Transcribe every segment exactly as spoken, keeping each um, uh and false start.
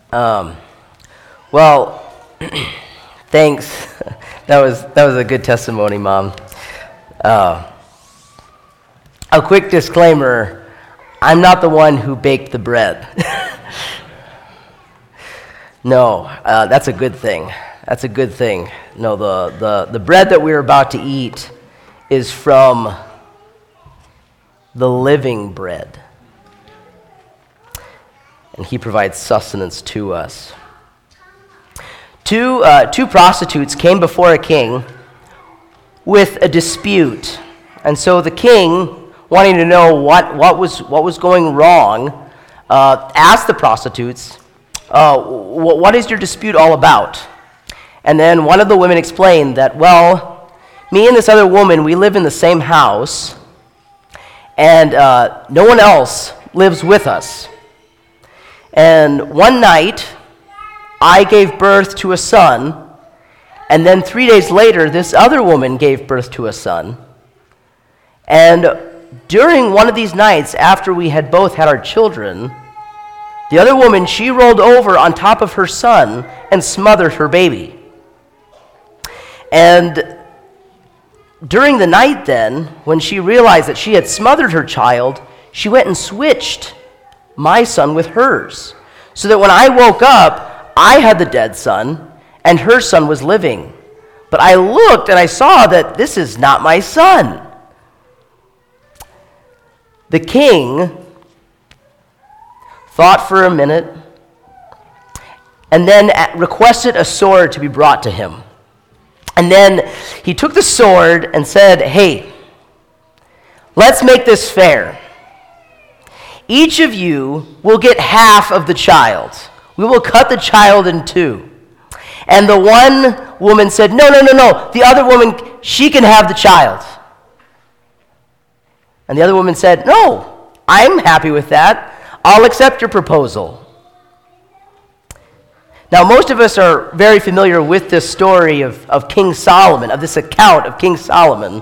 Um, well, thanks. That was that was a good testimony, Mom. Uh, a quick disclaimer: I'm not the one who baked the bread. No, uh, that's a good thing. That's a good thing. No, the, the, the bread that we're about to eat is from the living bread. And he provides sustenance to us. Two, uh, two prostitutes came before a king with a dispute. And so the king, wanting to know what, what, was, what was going wrong, uh, asked the prostitutes, uh, what is your dispute all about? And then one of the women explained that, well, me and this other woman, we live in the same house, and uh, no one else lives with us. And one night, I gave birth to a son, and then three days later, this other woman gave birth to a son. And during one of these nights, after we had both had our children, the other woman, she rolled over on top of her son and smothered her baby. And during the night then, when she realized that she had smothered her child, she went and switched my son with hers, so that when I woke up, I had the dead son, and her son was living. But I looked and I saw that this is not my son. The king thought for a minute, and then requested a sword to be brought to him. And then he took the sword and said, hey, let's make this fair. Each of you will get half of the child. We will cut the child in two. And the one woman said, no, no, no, no. The other woman, she can have the child. And the other woman said, no, I'm happy with that. I'll accept your proposal. Now, most of us are very familiar with this story of, of King Solomon, of this account of King Solomon,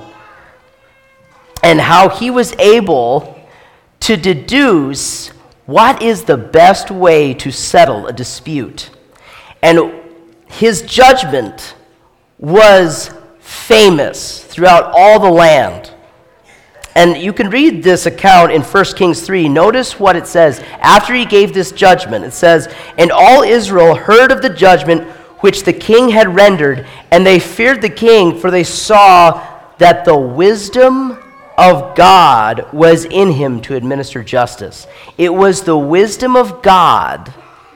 and how he was able to deduce what is the best way to settle a dispute. And his judgment was famous throughout all the land. And you can read this account in First Kings three. Notice what it says. After he gave this judgment, it says, and all Israel heard of the judgment which the king had rendered, and they feared the king, for they saw that the wisdom of God was in him to administer justice. It was the wisdom of God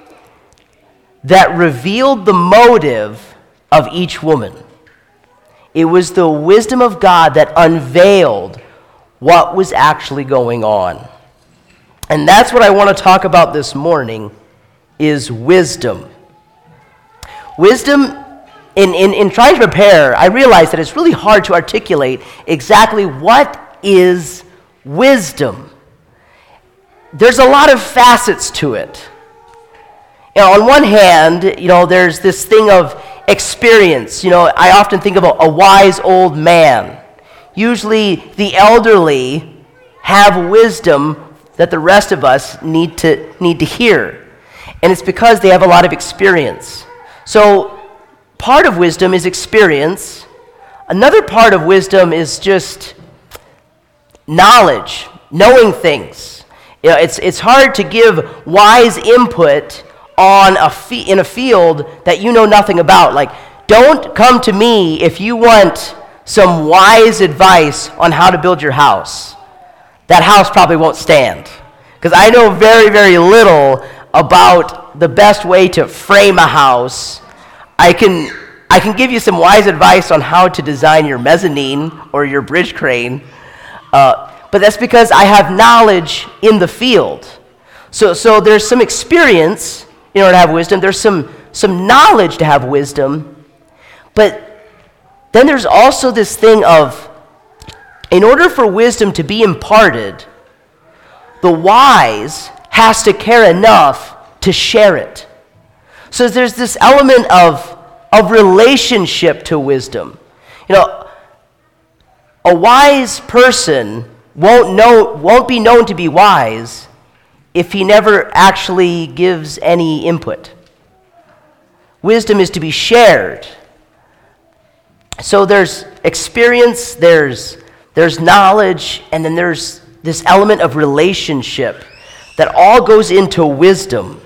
that revealed the motive of each woman. It was the wisdom of God that unveiled what was actually going on. And that's what I want to talk about this morning, is wisdom. Wisdom, in, in, in trying to prepare, I realized that it's really hard to articulate exactly what is wisdom. There's a lot of facets to it. You know, on one hand, you know, there's this thing of experience. You know, I often think of a, a wise old man. Usually the elderly have wisdom that the rest of us need to need to hear. And it's because they have a lot of experience. So part of wisdom is experience. Another part of wisdom is just knowledge, knowing things. You know, it's it's hard to give wise input on a fe- in a field that you know nothing about. Like, don't come to me if you want some wise advice on how to build your house. That house probably won't stand. Because I know very, very little about the best way to frame a house. I can I can give you some wise advice on how to design your mezzanine or your bridge crane. Uh, but that's because I have knowledge in the field. So so there's some experience in order to have wisdom. There's some, some knowledge to have wisdom. But then there's also this thing of, in order for wisdom to be imparted, the wise has to care enough to share it. So there's this element of, of relationship to wisdom. You know, a wise person won't know, won't be known to be wise if he never actually gives any input. wisdom is to be shared. So there's experience, there's, there's knowledge, and then there's this element of relationship that all goes into wisdom.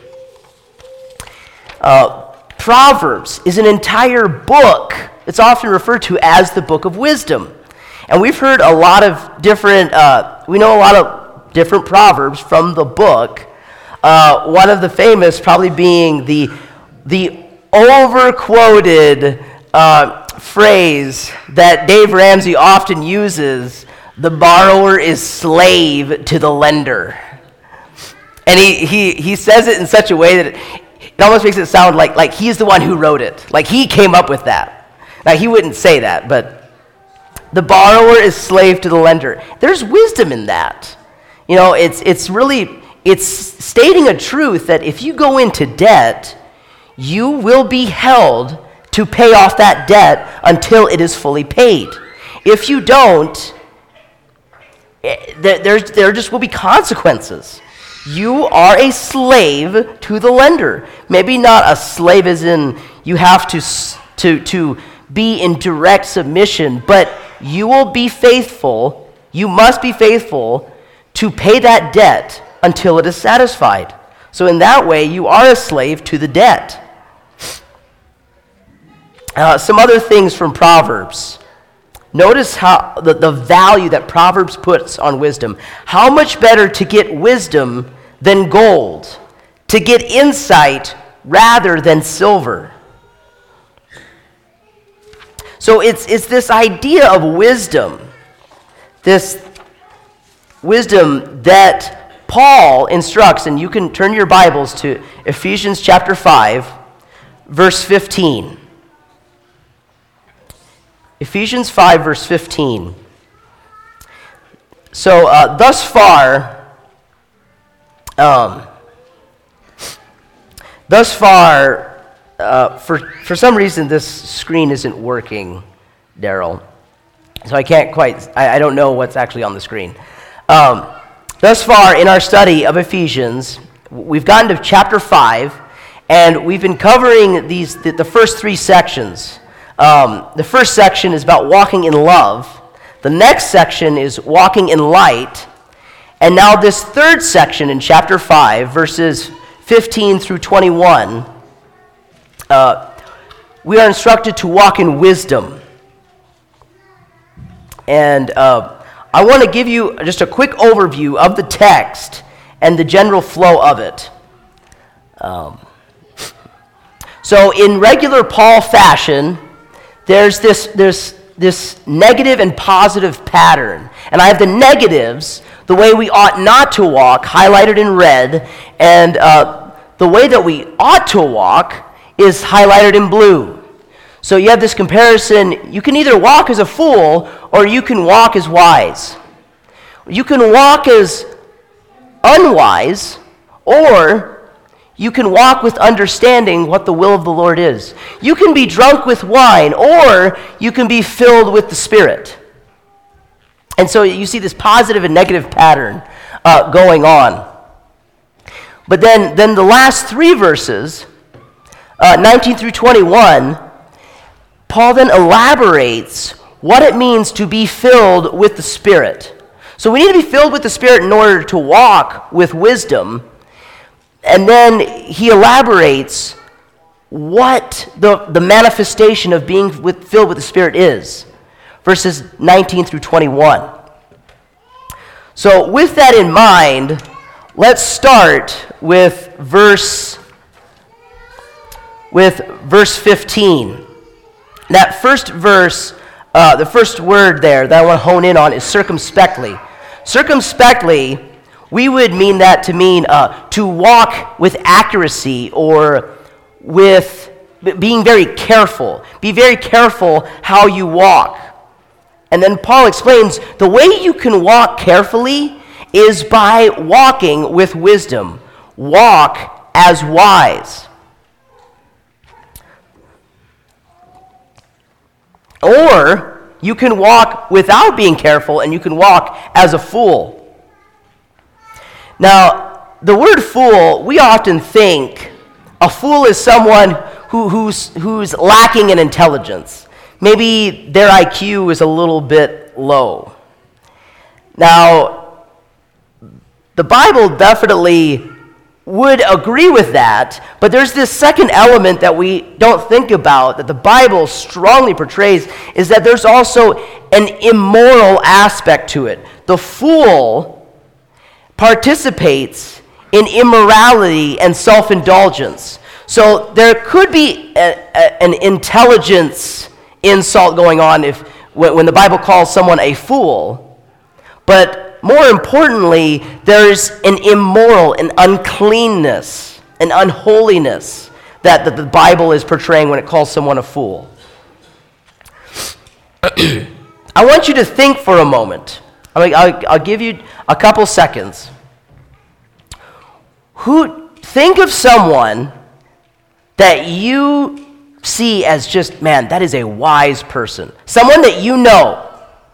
Uh, Proverbs is an entire book. It's often referred to as the book of wisdom. And we've heard a lot of different, uh, we know a lot of different proverbs from the book. Uh, one of the famous probably being the, the over-quoted uh, phrase that Dave Ramsey often uses, the borrower is slave to the lender. And he, he, he says it in such a way that it, it almost makes it sound like, like he's the one who wrote it. Like he came up with that. Now, he wouldn't say that, but the borrower is slave to the lender. There's wisdom in that. You know, it's it's really, it's stating a truth that if you go into debt, you will be held to pay off that debt until it is fully paid. If you don't, there, there's, there just will be consequences. You are a slave to the lender. Maybe not a slave as in you have to to to be in direct submission, but you will be faithful, you must be faithful to pay that debt until it is satisfied. So in that way, you are a slave to the debt. Uh, some other things from Proverbs. Notice how the, the value that Proverbs puts on wisdom. How much better to get wisdom than gold, to get insight rather than silver. So it's it's this idea of wisdom, this wisdom that Paul instructs, and you can turn your Bibles to Ephesians chapter five, verse fifteen. Ephesians five, verse fifteen. So, uh, thus far, um, thus far, uh, for for some reason, this screen isn't working, Daryl. So I can't quite, I, I don't know what's actually on the screen. Um, thus far, in our study of Ephesians, we've gotten to chapter five, and we've been covering these the, the first three sections. Um, the first section is about walking in love. The next section is walking in light. And now this third section in chapter five, verses fifteen through twenty-one, uh, we are instructed to walk in wisdom. And uh, I want to give you just a quick overview of the text and the general flow of it. Um, so in regular Paul fashion, There's this, there's this negative and positive pattern. And I have the negatives, the way we ought not to walk, highlighted in red, and uh, the way that we ought to walk is highlighted in blue. So you have this comparison. You can either walk as a fool, or you can walk as wise. You can walk as unwise, or you can walk with understanding what the will of the Lord is. You can be drunk with wine, or you can be filled with the Spirit. And so you see this positive and negative pattern uh, going on. But then, then the last three verses, uh, nineteen through twenty-one, Paul then elaborates what it means to be filled with the Spirit. So we need to be filled with the Spirit in order to walk with wisdom. And then he elaborates what the, the manifestation of being with, filled with the Spirit is. Verses nineteen through twenty-one. So with that in mind, let's start with verse, with verse fifteen. That first verse, uh, the first word there that I want to hone in on is circumspectly. Circumspectly, we would mean that to mean uh, to walk with accuracy or with being very careful. Be very careful how you walk. And then Paul explains the way you can walk carefully is by walking with wisdom. Walk as wise. Or you can walk without being careful, and you can walk as a fool. Now, the word fool, we often think a fool is someone who, who's, who's lacking in intelligence. Maybe their I Q is a little bit low. Now, the Bible definitely would agree with that, but there's this second element that we don't think about that the Bible strongly portrays, is that there's also an immoral aspect to it. The fool participates in immorality and self-indulgence. So there could be a, a, an intelligence insult going on if when, when the Bible calls someone a fool, but more importantly, there's an immoral, an uncleanness, an unholiness that, that the Bible is portraying when it calls someone a fool. I want you to think for a moment. I'll, I'll, I'll give you a couple seconds. Who think of someone that you see as just, man, that is a wise person. Someone that you know.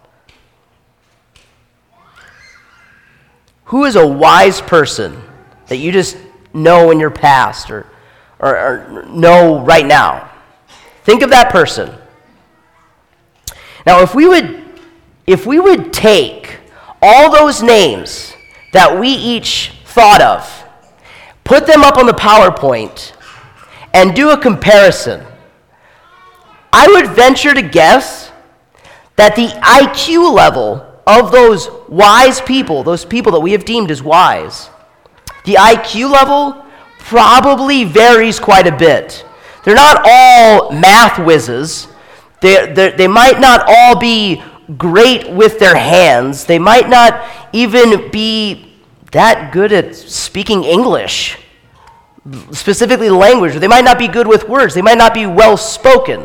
Who is a wise person that you just know in your past or, or, or know right now? Think of that person. Now, if we would, if we would take all those names that we each thought of, put them up on the PowerPoint, and do a comparison, I would venture to guess that the I Q level of those wise people, those people that we have deemed as wise, the I Q level probably varies quite a bit. They're not all math whizzes. They, they might not all be great with their hands. They might not even be that good at speaking English, specifically language. They might not be good with words. They might not be well spoken.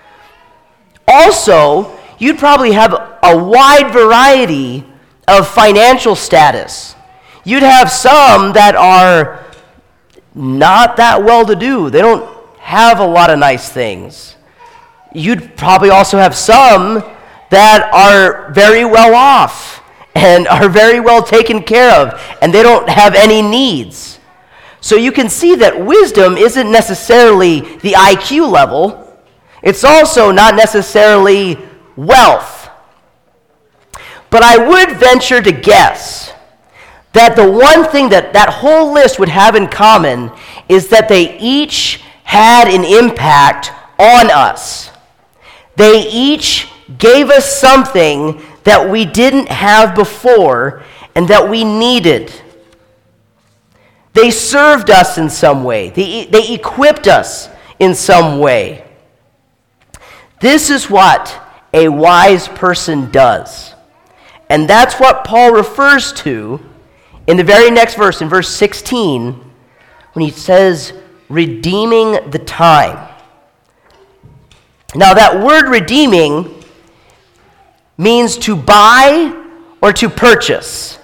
Also, you'd probably have a wide variety of financial status. You'd have some that are not that well-to-do. They don't have a lot of nice things. You'd probably also have some that are very well off and are very well taken care of, and they don't have any needs. So you can see that wisdom isn't necessarily the I Q level. It's also not necessarily wealth. But I would venture to guess that the one thing that that whole list would have in common is that they each had an impact on us. They each gave us something that we didn't have before and that we needed. They served us in some way. They, they equipped us in some way. This is what a wise person does. And that's what Paul refers to in the very next verse, in verse sixteen, when he says, redeeming the time. Now, that word redeeming means to buy or to purchase.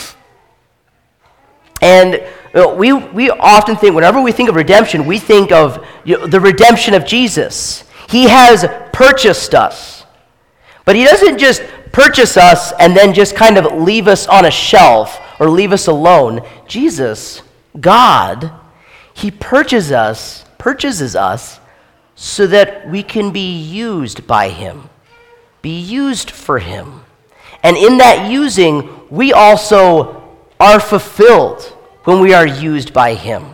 And we, we often think, whenever we think of redemption, we think of you know, the redemption of Jesus. He has purchased us. But he doesn't just purchase us and then just kind of leave us on a shelf or leave us alone. Jesus, God, he purchases us, purchases us so that we can be used by him, be used for him. And in that using, we also are fulfilled when we are used by him.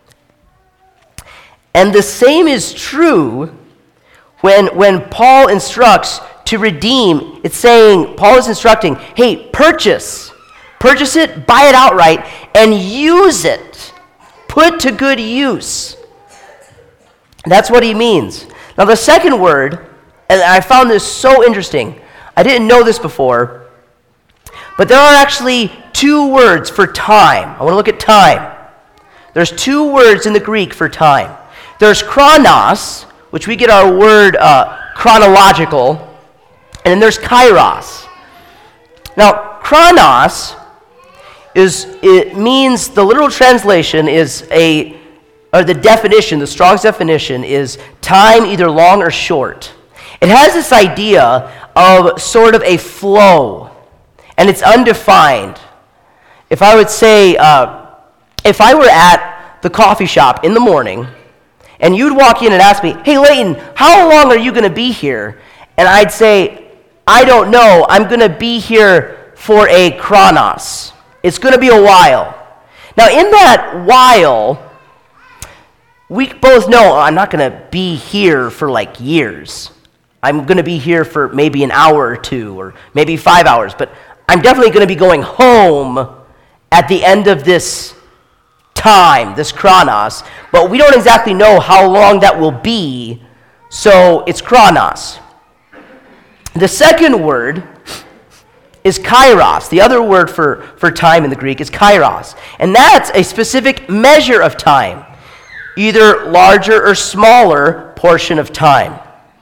And the same is true when, when Paul instructs to redeem. It's saying, Paul is instructing, hey, purchase. Purchase it, buy it outright, and use it. Put to good use. That's what he means. Now, the second word, and I found this so interesting. I didn't know this before, but there are actually two words for time. I want to look at time. There's two words in the Greek for time. There's chronos, which we get our word uh, chronological, and then there's kairos. Now, chronos is, it means, the literal translation is a, or the definition, the Strong's definition is time either long or short. It has this idea of sort of a flow, and it's undefined. If I would say, uh, if I were at the coffee shop in the morning, And you'd walk in and ask me, hey, Leighton, how long are you going to be here? And I'd say, I don't know. I'm going to be here for a chronos. It's going to be a while. Now, in that while, we both know I'm not going to be here for like years. I'm going to be here for maybe an hour or two, or maybe five hours. But I'm definitely going to be going home at the end of this time, this chronos. But we don't exactly know how long that will be, so it's chronos. The second word is kairos. The other word for, for time in the Greek is kairos. And that's a specific measure of time, either larger or smaller portion of time.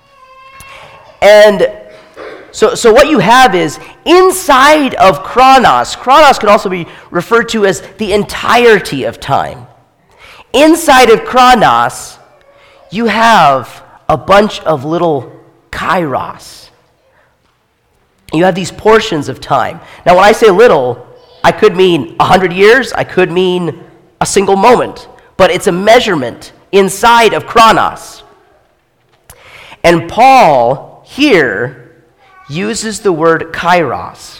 And so, so what you have is inside of chronos, chronos can also be referred to as the entirety of time. Inside of chronos, you have a bunch of little kairos. You have these portions of time. Now, when I say little, I could mean one hundred years, I could mean a single moment, but it's a measurement inside of chronos. And Paul here uses the word kairos.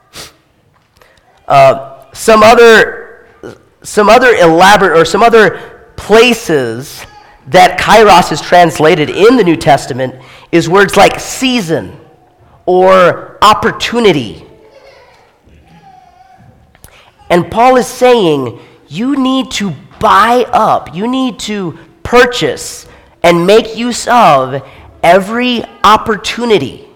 Uh, some other, some other elaborate, or some other places that kairos is translated in the New Testament is words like season or opportunity. And Paul is saying, you need to buy up, you need to purchase and make use of every opportunity.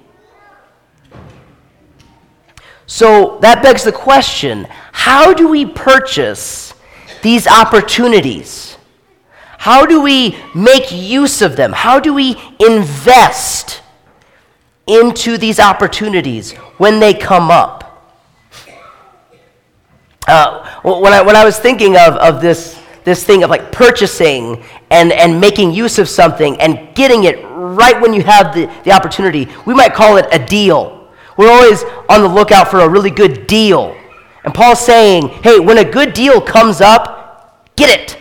So that begs the question, how do we purchase these opportunities? How do we make use of them? How do we invest into these opportunities when they come up? Uh, when I when I was thinking of, of this this thing of like purchasing and, and making use of something and getting it right when you have the, the opportunity, we might call it a deal. We're always on the lookout for a really good deal. And Paul's saying, hey, when a good deal comes up, get it.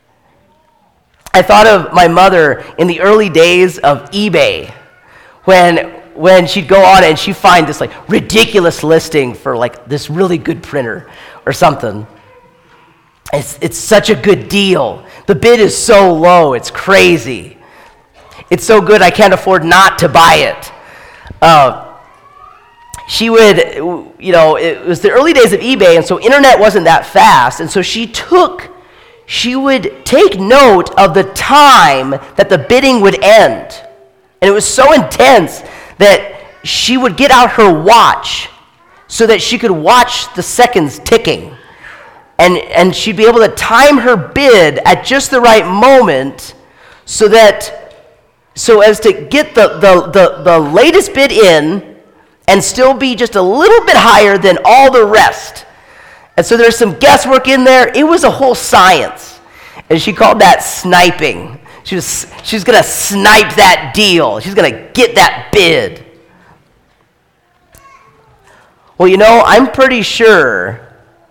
I thought of my mother in the early days of eBay, when when she'd go on and she'd find this like ridiculous listing for like this really good printer or something. It's, it's such a good deal. The bid is so low, it's crazy. It's so good I can't afford not to buy it. Uh, she would, you know, it was the early days of eBay, and so internet wasn't that fast, and so she took, she would take note of the time that the bidding would end. And it was so intense that she would get out her watch so that she could watch the seconds ticking. And, and she'd be able to time her bid at just the right moment so that, so as to get the, the, the, the latest bid in and still be just a little bit higher than all the rest. And so there's some guesswork in there. It was a whole science. And she called that sniping. She was, she's going to snipe that deal. She's going to get that bid. Well, you know, I'm pretty sure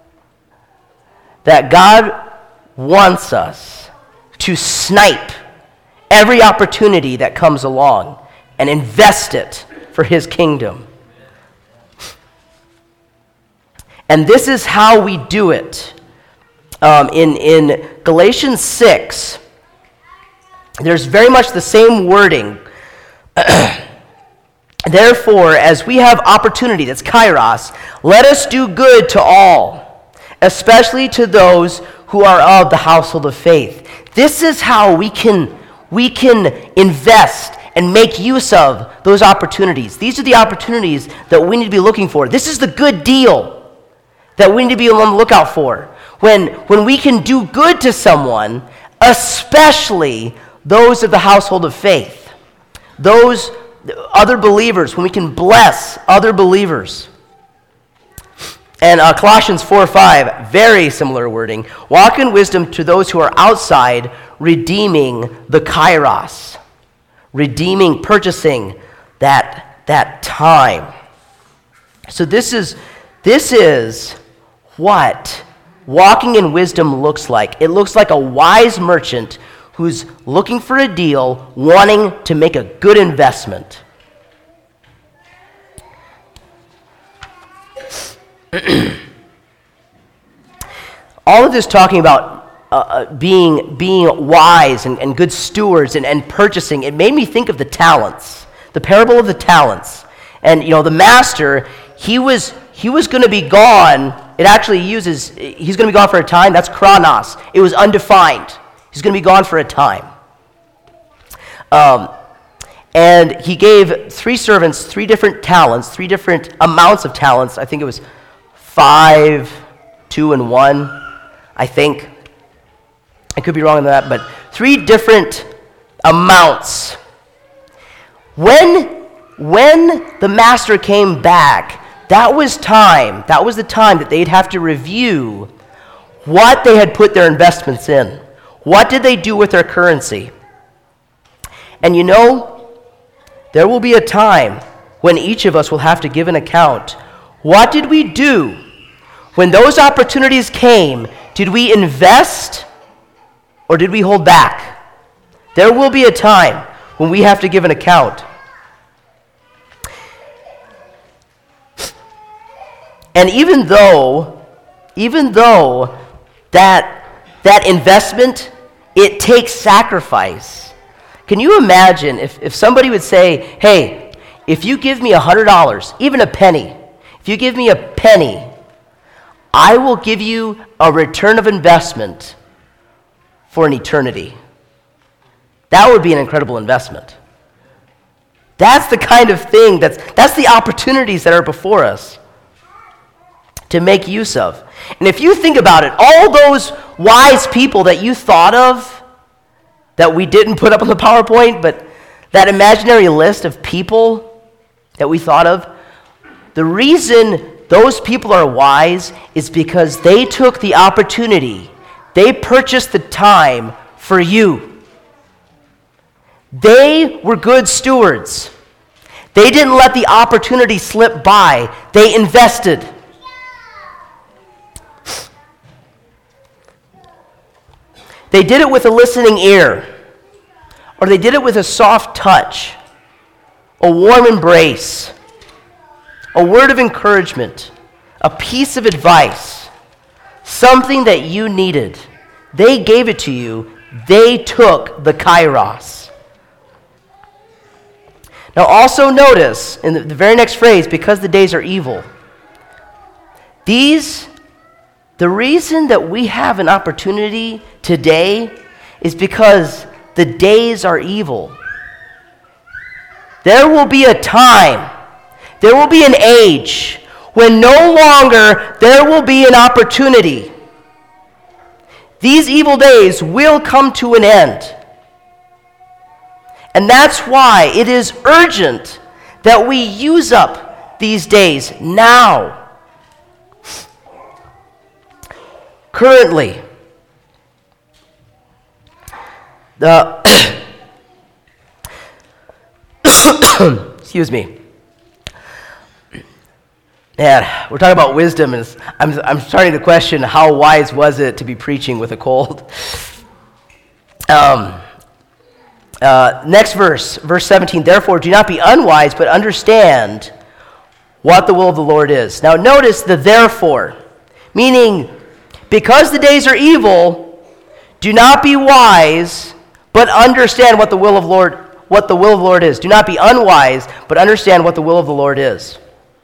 that God wants us to snipe every opportunity that comes along and invest it for his kingdom. And this is how we do it. Um, in, in Galatians six, there's very much the same wording. Therefore, as we have opportunity, that's kairos, let us do good to all, especially to those who are of the household of faith. This is how we can, we can invest and make use of those opportunities. These are the opportunities that we need to be looking for. This is the good deal that we need to be on the lookout for. When, when we can do good to someone, especially those of the household of faith, those other believers, when we can bless other believers. And uh, Colossians four five, very similar wording. Walk in wisdom to those who are outside, redeeming the kairos, redeeming, purchasing that, that time. So this is, this is what walking in wisdom looks like. It looks like a wise merchant who who's looking for a deal, wanting to make a good investment. All of this talking about uh, being being wise and, and good stewards and, and purchasing, it made me think of the talents, the parable of the talents. And, you know, the master, he was he was going to be gone. It actually uses, he's going to be gone for a time. That's chronos. It was undefined. He's going to be gone for a time. Um, and he gave three servants three different talents, three different amounts of talents. I think it was five, two, and one, I think. I could be wrong on that, but three different amounts. When, when the master came back, that was time, that was the time that they'd have to review what they had put their investments in. What did they do with their currency? And you know, there will be a time when each of us will have to give an account. What did we do when those opportunities came? Did we invest or did we hold back? There will be a time when we have to give an account. And even though, even though that, that investment, it takes sacrifice. Can you imagine if, if somebody would say, hey, if you give me one hundred dollars, even a penny, if you give me a penny, I will give you a return of investment for an eternity. That would be an incredible investment. That's the kind of thing, that's, that's the opportunities that are before us to make use of. And if you think about it, all those wise people that you thought of, that we didn't put up on the PowerPoint, but that imaginary list of people that we thought of, the reason those people are wise is because they took the opportunity, they purchased the time for you. They were good stewards. They didn't let the opportunity slip by. They invested. They did it with a listening ear, or they did it with a soft touch, a warm embrace, a word of encouragement, a piece of advice, something that you needed. They gave it to you. They took the kairos. Now also notice in the, the very next phrase, because the days are evil. These, the reason that we have an opportunity today is because the days are evil. There will be a time, there will be an age when no longer there will be an opportunity. These evil days will come to an end. And that's why it is urgent that we use up these days now. Currently, the excuse me. Man, we're talking about wisdom, and I'm I'm starting to question how wise was it to be preaching with a cold. Um. Uh, next verse, verse seventeen. Therefore, do not be unwise, but understand what the will of the Lord is. Now, notice the therefore, meaning because the days are evil, do not be wise, but understand what the will of Lord, what the will of the Lord is. Do not be unwise, but understand what the will of the Lord is.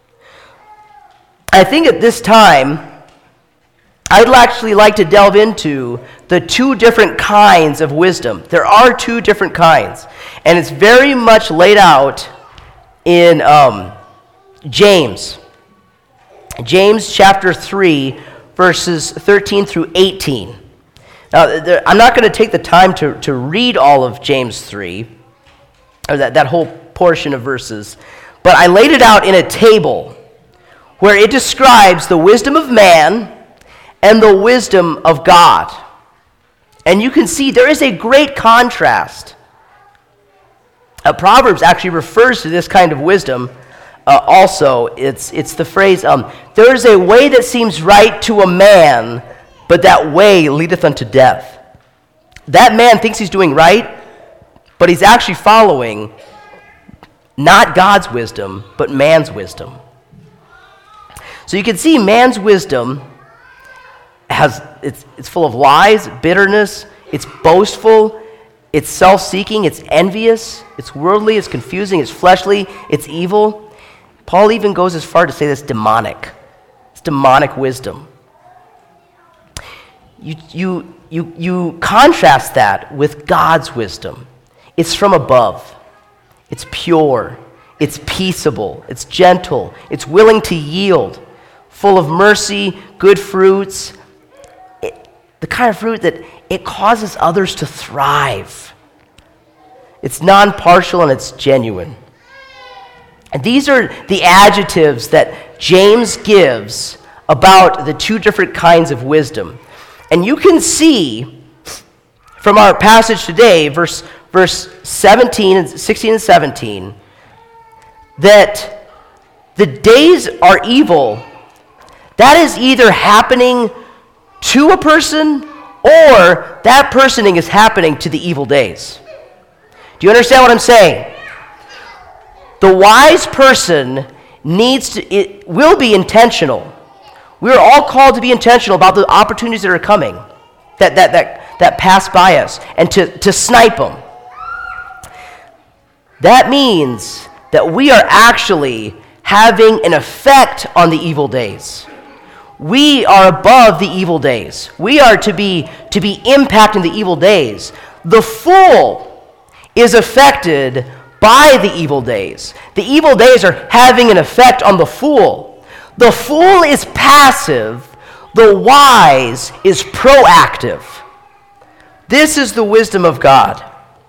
I think at this time, I'd actually like to delve into the two different kinds of wisdom. There are two different kinds, and it's very much laid out in um, James. James chapter three, verses thirteen through eighteen. Now, there, I'm not going to take the time to, to read all of James three, or that, that whole portion of verses, but I laid it out in a table where it describes the wisdom of man and the wisdom of God. And you can see there is a great contrast. Uh, Proverbs actually refers to this kind of wisdom uh, also. It's, it's the phrase, um, there is a way that seems right to a man, but that way leadeth unto death. that man thinks he's doing right, but he's actually following not God's wisdom, but man's wisdom. So you can see man's wisdom has it's it's full of lies, bitterness, it's boastful, it's self-seeking, it's envious, it's worldly, it's confusing, it's fleshly, it's evil. Paul even goes as far to say this demonic. It's demonic wisdom. You you you you contrast that with God's wisdom. It's from above. It's pure. It's peaceable. It's gentle. It's willing to yield. Full of mercy, good fruits. It, the kind of fruit that it causes others to thrive. It's non-partial and it's genuine. And these are the adjectives that James gives about the two different kinds of wisdom. And you can see from our passage today, verse, verse seventeen and sixteen and seventeen, that the days are evil. That is either happening to a person or that personing is happening to the evil days. Do you understand what I'm saying? The wise person needs to, it will be intentional. We're all called to be intentional about the opportunities that are coming, that that that, that pass by us, and to, to snipe them. That means that we are actually having an effect on the evil days. We are above the evil days. We are to be to be impacting the evil days. The fool is affected by the evil days. The evil days are having an effect on the fool. The fool is passive. The wise is proactive. This is the wisdom of God.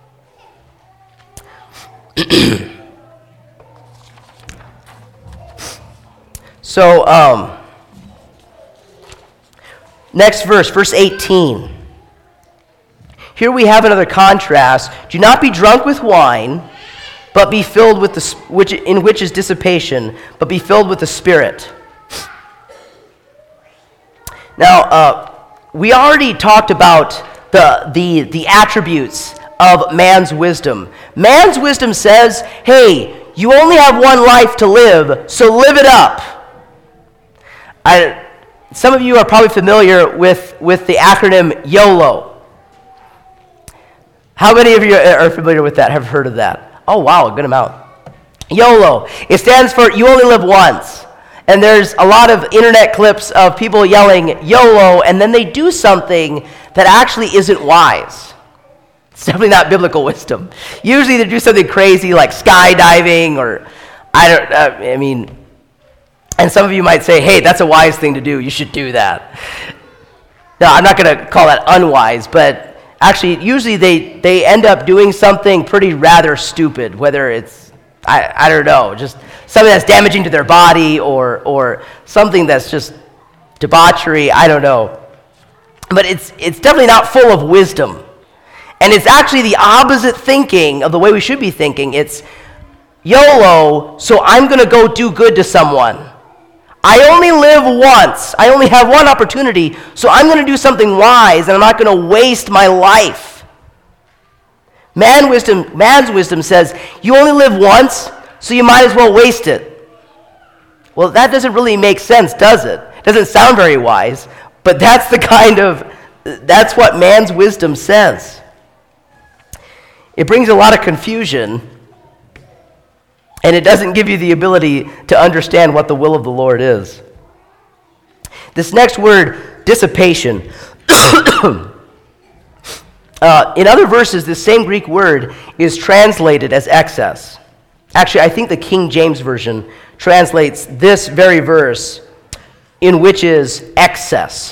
So, um, next verse, verse eighteen. Here we have another contrast. Do not be drunk with wine, but be filled with the which in which is dissipation, but be filled with the Spirit. Now, uh, we already talked about the the the attributes of man's wisdom. Man's wisdom says, "Hey, you only have one life to live, so live it up." I, some of you are probably familiar with, with the acronym YOLO. How many of you are familiar with that, have heard of that? Oh, wow, a good amount. YOLO. It stands for You Only Live Once. And there's a lot of internet clips of people yelling YOLO, and then they do something that actually isn't wise. It's definitely not biblical wisdom. Usually they do something crazy like skydiving or, I don't, uh, I mean... And some of you might say, hey, that's a wise thing to do. You should do that. No, I'm not going to call that unwise, but actually, usually they, they end up doing something pretty rather stupid, whether it's, I, I don't know, just something that's damaging to their body or or something that's just debauchery, I don't know. But it's it's definitely not full of wisdom. And it's actually the opposite thinking of the way we should be thinking. It's YOLO, so I'm going to go do good to someone. I only live once. I only have one opportunity, so I'm going to do something wise, and I'm not going to waste my life. Man wisdom, man's wisdom says, you only live once, so you might as well waste it. Well, that doesn't really make sense, does it? It doesn't sound very wise, but that's the kind of, that's what man's wisdom says. It brings a lot of confusion, and it doesn't give you the ability to understand what the will of the Lord is. This next word, dissipation. uh, in other verses, this same Greek word is translated as excess. Actually, I think the King James Version translates this very verse in which is excess.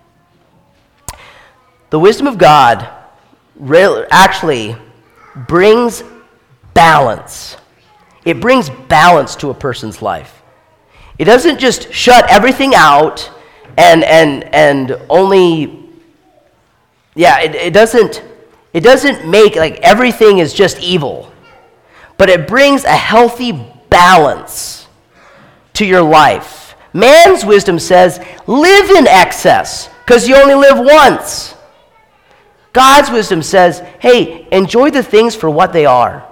The wisdom of God actually brings balance. It brings balance to a person's life. It doesn't just shut everything out and and and only yeah, it, it doesn't it doesn't make like everything is just evil. But it brings a healthy balance to your life. Man's wisdom says, live in excess, because you only live once. God's wisdom says, hey, enjoy the things for what they are.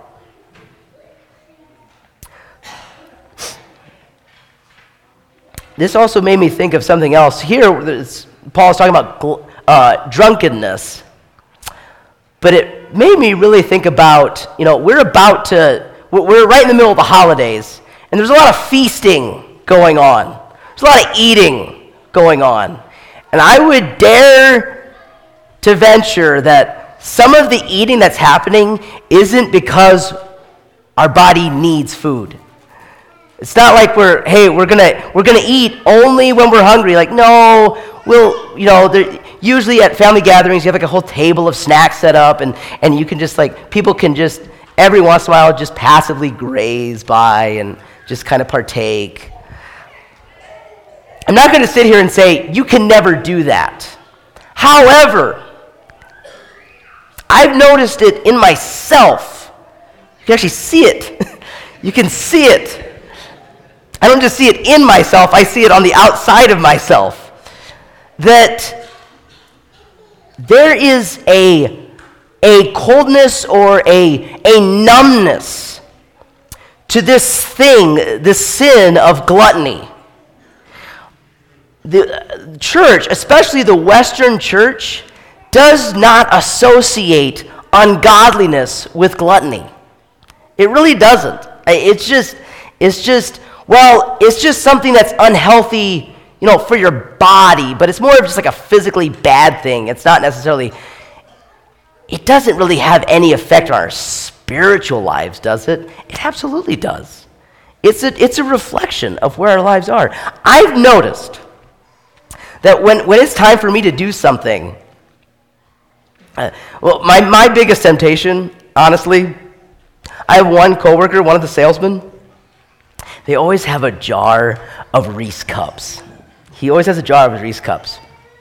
This also made me think of something else. Here, Paul's talking about uh, drunkenness. But it made me really think about, you know, we're about to, we're right in the middle of the holidays, and there's a lot of feasting going on. There's a lot of eating going on. And I would dare to venture that some of the eating that's happening isn't because our body needs food. It's not like we're, hey, we're gonna we're gonna eat only when we're hungry. Like, no, we'll, you know, there, usually at family gatherings you have like a whole table of snacks set up, and, and you can just like, people can just, every once in a while, just passively graze by and just kind of partake. I'm not gonna sit here and say, you can never do that. However, I've noticed it in myself. You can actually see it. You can see it. I don't just see it in myself, I see it on the outside of myself. That there is a, a coldness or a, a numbness to this thing, this sin of gluttony. The church, especially the Western church, does not associate ungodliness with gluttony. It really doesn't. It's just, it's just, well, it's just something that's unhealthy, you know, for your body, but it's more of just like a physically bad thing. It's not necessarily, it doesn't really have any effect on our spiritual lives, does it? It absolutely does. It's a, it's a reflection of where our lives are. I've noticed that when, when it's time for me to do something, uh, well, my, my biggest temptation, honestly, I have one coworker, one of the salesmen. They always have a jar of Reese cups. He always has a jar of Reese cups.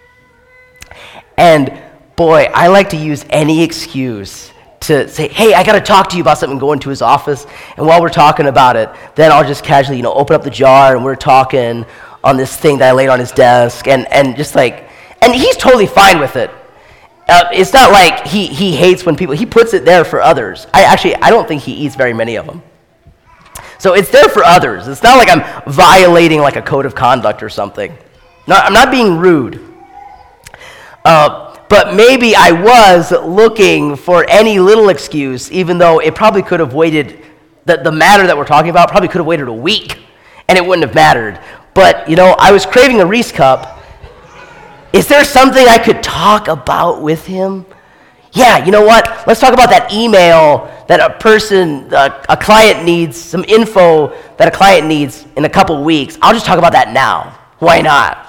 And boy, I like to use any excuse to say, hey, I got to talk to you about something, go into his office. And while we're talking about it, then I'll just casually, you know, open up the jar and we're talking on this thing that I laid on his desk. And, and just like, and he's totally fine with it. Uh, it's not like he, he hates when people, he puts it there for others. I actually, I don't think he eats very many of them. So it's there for others. It's not like I'm violating like a code of conduct or something. No, I'm not being rude. Uh, but maybe I was looking for any little excuse, even though it probably could have waited, the, the matter that we're talking about probably could have waited a week, and it wouldn't have mattered. But, you know, I was craving a Reese cup. Is there something I could talk about with him? Yeah, you know what? Let's talk about that email that a person, a, a client needs, some info that a client needs in a couple weeks. I'll just talk about that now. Why not?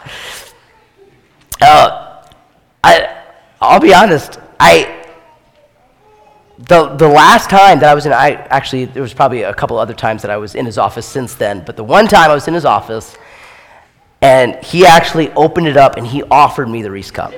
Uh, I, I'll be honest. I the the last time that I was in, I actually there was probably a couple other times that I was in his office since then. But the one time I was in his office, and he actually opened it up and he offered me the Reese cup.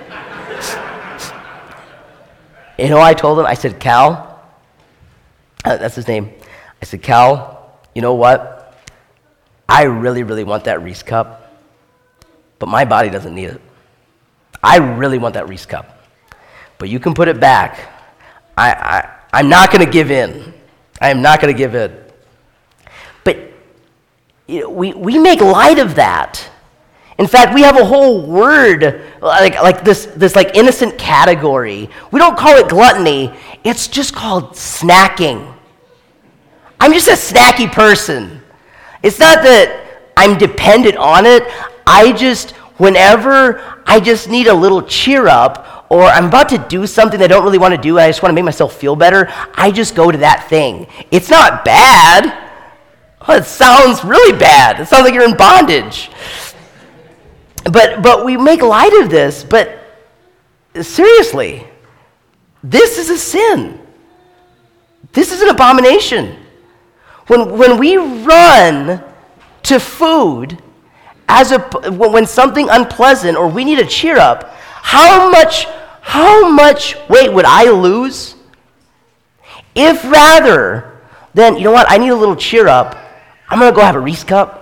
You know, I told him, I said, Cal, uh, that's his name. I said, Cal, you know what? I really, really want that Reese cup, but my body doesn't need it. I really want that Reese cup, but you can put it back. I, I, I'm not going to give in. I am not going to give in. But you know, we, we make light of that. In fact, we have a whole word, like, like this, this like innocent category. We don't call it gluttony. It's just called snacking. I'm just a snacky person. It's not that I'm dependent on it. I just, whenever I just need a little cheer up, or I'm about to do something I don't really want to do, and I just want to make myself feel better, I just go to that thing. It's not bad. Oh, it sounds really bad. It sounds like you're in bondage. But but we make light of this, but seriously, this is a sin. This is an abomination. When when we run to food as a when something unpleasant or we need a cheer up, how much how much weight would I lose if rather than, you know what, I need a little cheer up, I'm going to go have a Reese cup.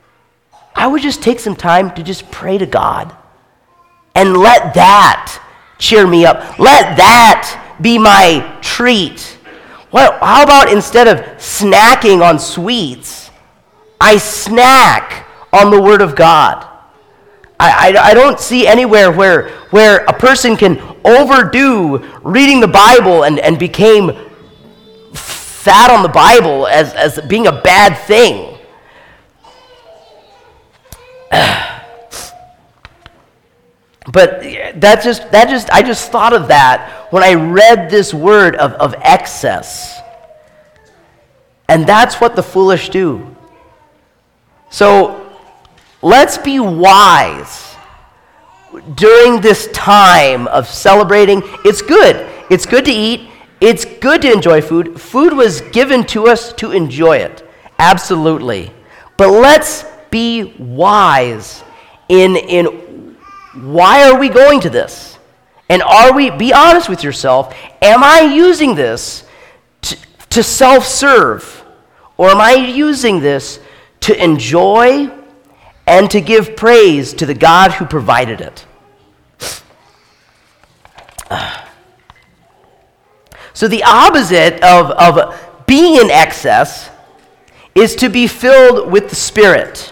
I would just take some time to just pray to God and let that cheer me up. Let that be my treat. What, how about instead of snacking on sweets, I snack on the Word of God? I, I, I don't see anywhere where, where a person can overdo reading the Bible and, and became fat on the Bible as, as being a bad thing. But that just, that just, I just thought of that when I read this word of, of excess. And that's what the foolish do. So let's be wise during this time of celebrating. It's good. It's good to eat. It's good to enjoy food. Food was given to us to enjoy it. Absolutely. But let's be wise in, in why are we going to this? And are we, be honest with yourself, am I using this to, to self-serve? Or am I using this to enjoy and to give praise to the God who provided it? So the opposite of, of being in excess is to be filled with the Spirit.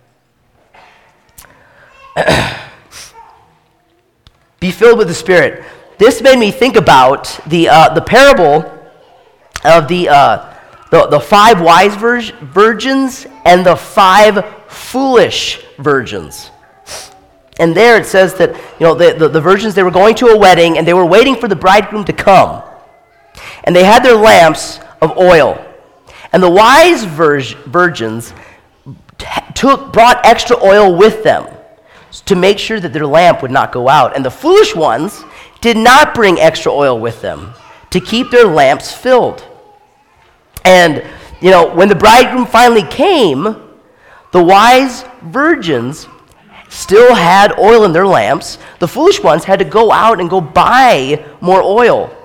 Be filled with the Spirit. This made me think about the uh, the parable of the, uh, the the five wise vir- virgins and the five foolish virgins. And there it says that, you know, the, the, the virgins, they were going to a wedding and they were waiting for the bridegroom to come. And they had their lamps of oil. And the wise vir- virgins took brought extra oil with them to make sure that their lamp would not go out. And the foolish ones did not bring extra oil with them to keep their lamps filled. And, you know, when the bridegroom finally came, the wise virgins still had oil in their lamps. The foolish ones had to go out and go buy more oil.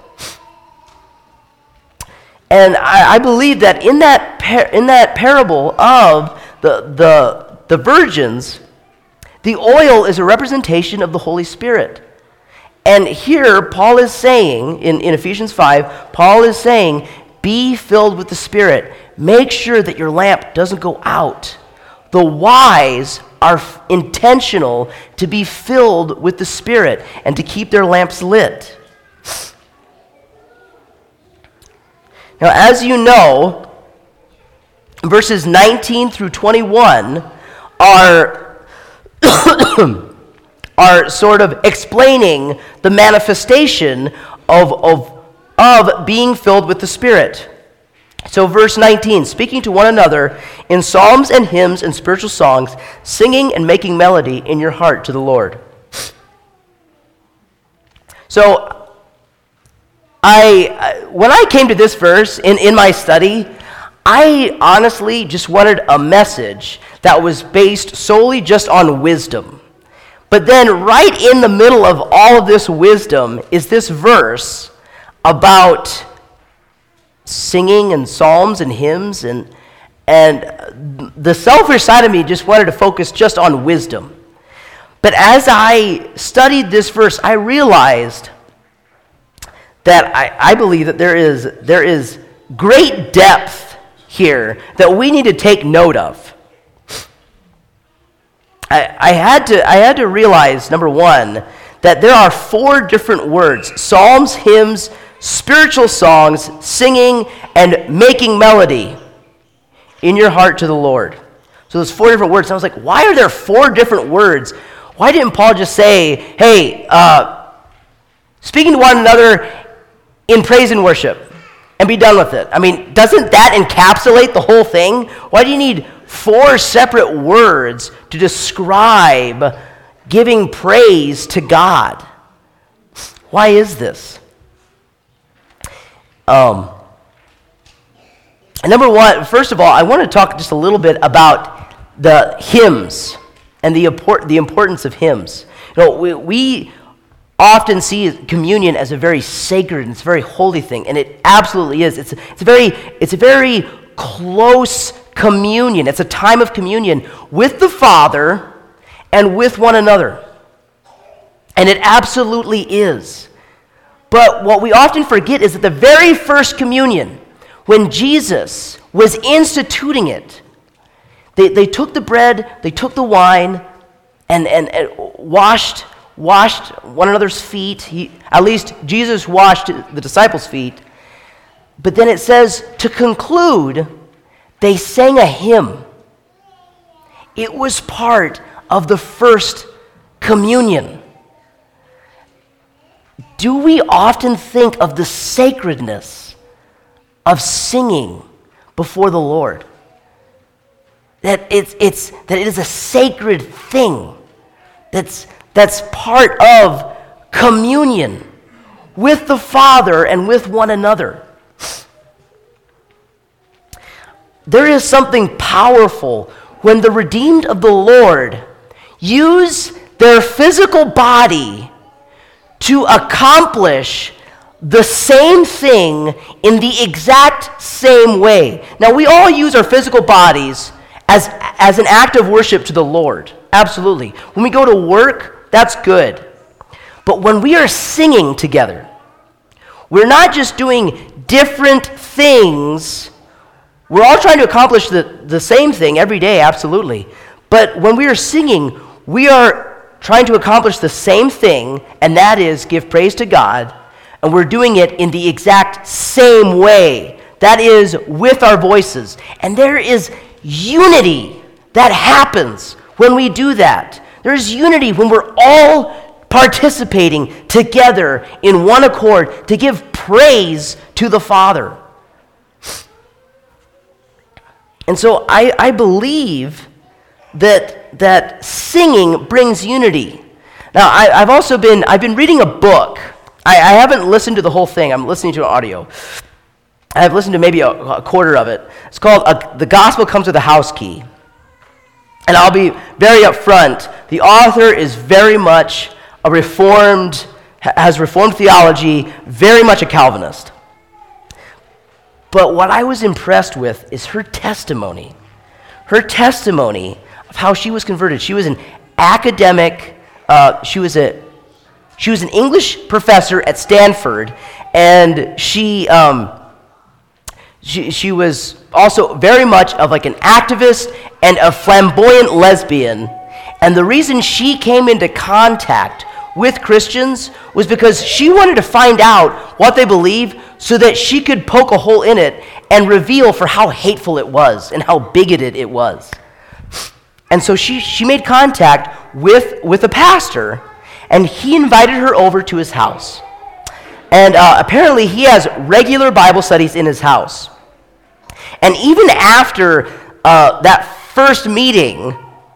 And I, I believe that in that par- in that parable of the, the, the virgins, the oil is a representation of the Holy Spirit. And here, Paul is saying, in, in Ephesians five, Paul is saying, be filled with the Spirit. Make sure that your lamp doesn't go out. The wise are f- intentional to be filled with the Spirit and to keep their lamps lit. Now, as you know, verses nineteen through twenty-one are are sort of explaining the manifestation of, of, of being filled with the Spirit. So verse nineteen, speaking to one another in psalms and hymns and spiritual songs, singing and making melody in your heart to the Lord. So I, when I came to this verse in, in my study, I honestly just wanted a message that was based solely just on wisdom. But then right in the middle of all of this wisdom is this verse about singing and psalms and hymns, and and the selfish side of me just wanted to focus just on wisdom. But as I studied this verse, I realized that I, I believe that there is there is great depth here that we need to take note of. I, I had to I had to realize, number one, that there are four different words: psalms, hymns, spiritual songs, singing, and making melody in your heart to the Lord. So there's four different words. And I was like, why are there four different words? Why didn't Paul just say, hey, uh, speaking to one another in praise and worship, and be done with it? I mean, doesn't that encapsulate the whole thing? Why do you need four separate words to describe giving praise to God? Why is this? Um, and number one, first of all, I want to talk just a little bit about the hymns and the import, the importance of hymns. You know, we, we often see communion as a very sacred and it's a very holy thing, and it absolutely is. It's it's a very it's a very close communion. It's a time of communion with the Father and with one another. And it absolutely is. But what we often forget is that the very first communion, when Jesus was instituting it, they, they took the bread, they took the wine, and, and, and washed, washed one another's feet. He, at least Jesus washed the disciples' feet. But then it says, to conclude, they sang a hymn. It was part of the first communion. Do we often think of the sacredness of singing before the Lord? That it's, it's that it is a sacred thing that's, that's part of communion with the Father and with one another. There is something powerful when the redeemed of the Lord use their physical body to accomplish the same thing in the exact same way. Now, we all use our physical bodies as, as an act of worship to the Lord. Absolutely. When we go to work, that's good. But when we are singing together, we're not just doing different things. We're all trying to accomplish the, the same thing every day, absolutely. But when we are singing, we are trying to accomplish the same thing, and that is give praise to God, and we're doing it in the exact same way. That is with our voices. And there is unity that happens when we do that. There's unity when we're all participating together in one accord to give praise to the Father. And so I, I believe that that singing brings unity. Now, I, I've also been, I've been reading a book. I, I haven't listened to the whole thing. I'm listening to an audio. I've listened to maybe a, a quarter of it. It's called uh, The Gospel Comes with a House Key. And I'll be very upfront. The author is very much a reformed, has reformed theology, very much a Calvinist. But what I was impressed with is her testimony. Her testimony of how she was converted. She was an academic, uh, she was a she was an English professor at Stanford, and she um, she she was also very much of like an activist and a flamboyant lesbian. And the reason she came into contact with Christians was because she wanted to find out what they believe so that she could poke a hole in it and reveal for how hateful it was and how bigoted it was. And so she, she made contact with, with a pastor, and he invited her over to his house. And uh, apparently he has regular Bible studies in his house. And even after uh, that first meeting,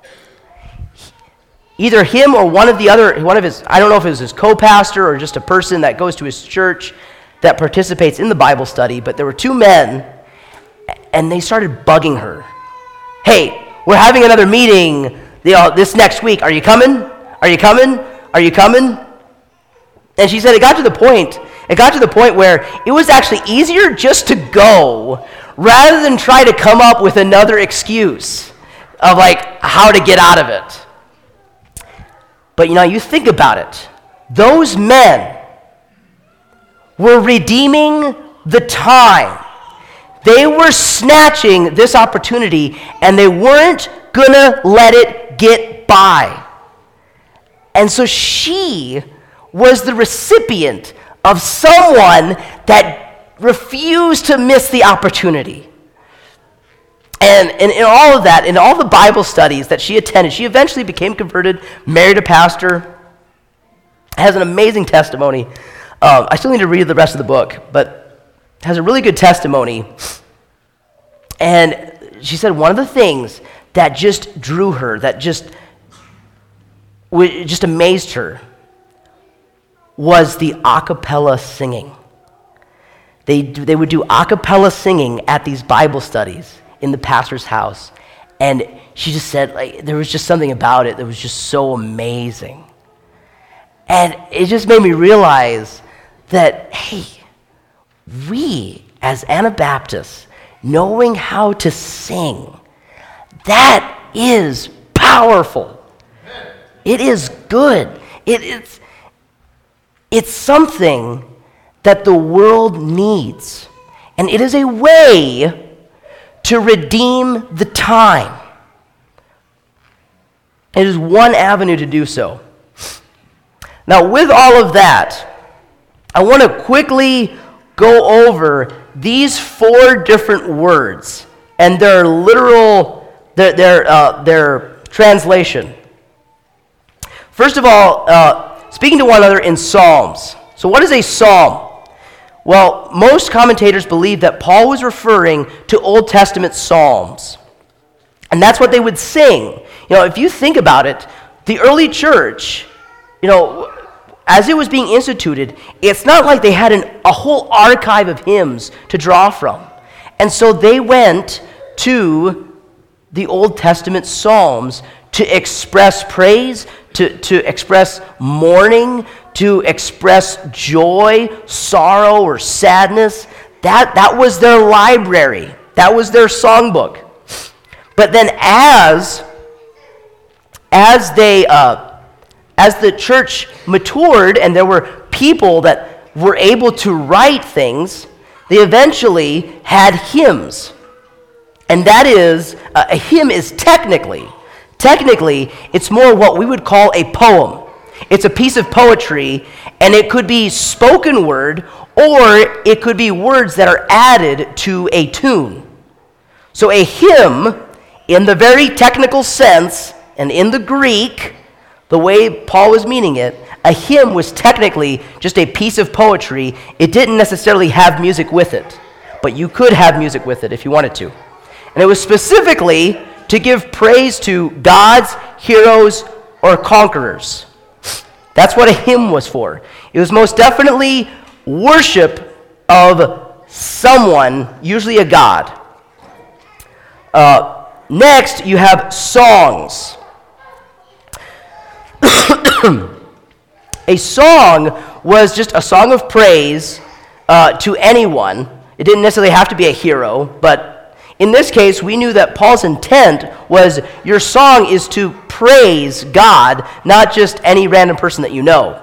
either him or one of the other, one of his, I don't know if it was his co-pastor or just a person that goes to his church that participates in the Bible study, but there were two men, and they started bugging her. Hey, we're having another meeting you know, this next week. Are you coming? Are you coming? Are you coming? And she said it got to the point, it got to the point where it was actually easier just to go rather than try to come up with another excuse of like how to get out of it. But you know, you think about it. Those men were redeeming the time. They were snatching this opportunity, and they weren't gonna let it get by. And so she was the recipient of someone that refused to miss the opportunity. And, and in all of that, in all the Bible studies that she attended, she eventually became converted, married a pastor, has an amazing testimony. Um, I still need to read the rest of the book, but has a really good testimony. And she said one of the things that just drew her, that just, just amazed her, was the a cappella singing. They, they would do a cappella singing at these Bible studies in the pastor's house. And she just said, like, there was just something about it that was just so amazing. And it just made me realize that, hey, we as Anabaptists, knowing how to sing, that is powerful. It is good. It is, It's something that the world needs. And it is a way to redeem the time. It is one avenue to do so. Now, with all of that, I want to quickly go over these four different words and their literal, their, their, uh, their translation. First of all, uh, speaking to one another in psalms. So what is a psalm? Well, most commentators believe that Paul was referring to Old Testament psalms. And that's what they would sing. You know, if you think about it, the early church, you know, as it was being instituted, it's not like they had an, a whole archive of hymns to draw from. And so they went to the Old Testament psalms to express praise, to, to express mourning, to express joy, sorrow, or sadness. That, that was their library. That was their songbook. But then as, as they... Uh, As the church matured and there were people that were able to write things, they eventually had hymns. And that is, uh, a hymn is technically, technically, it's more what we would call a poem. It's a piece of poetry, and it could be spoken word, or it could be words that are added to a tune. So a hymn, in the very technical sense, and in the Greek, the way Paul was meaning it, a hymn was technically just a piece of poetry. It didn't necessarily have music with it, but you could have music with it if you wanted to. And it was specifically to give praise to gods, heroes, or conquerors. That's what a hymn was for. It was most definitely worship of someone, usually a god. Uh, next, you have songs. A song was just a song of praise uh, to anyone. It didn't necessarily have to be a hero, but in this case, we knew that Paul's intent was your song is to praise God, not just any random person that you know.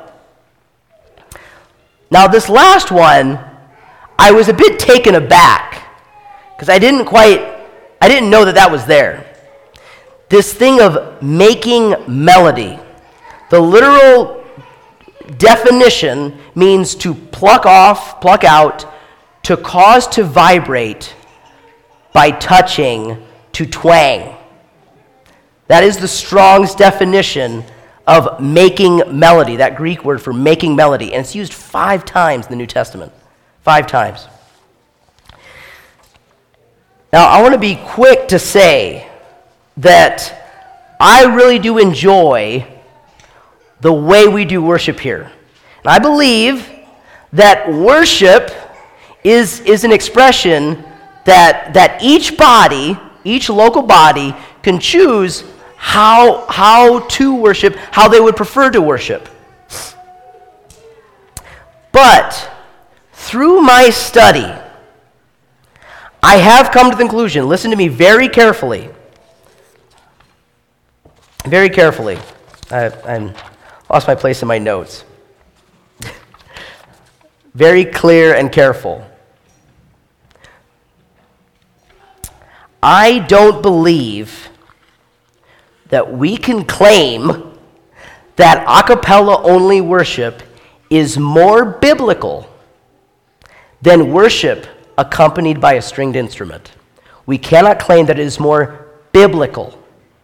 Now, this last one, I was a bit taken aback because I didn't quite, I didn't know that that was there. This thing of making melody. The literal definition means to pluck off, pluck out, to cause to vibrate by touching, to twang. That is the Strong's definition of making melody, that Greek word for making melody. And it's used five times in the New Testament. Five times. Now, I want to be quick to say that I really do enjoy the way we do worship here. And I believe that worship is, is an expression that, that each body, each local body, can choose how, how to worship, how they would prefer to worship. But through my study, I have come to the conclusion, listen to me very carefully, very carefully. I, I'm... Lost my place in my notes. Very clear and careful. I don't believe that we can claim that a cappella only worship is more biblical than worship accompanied by a stringed instrument. We cannot claim that it is more biblical.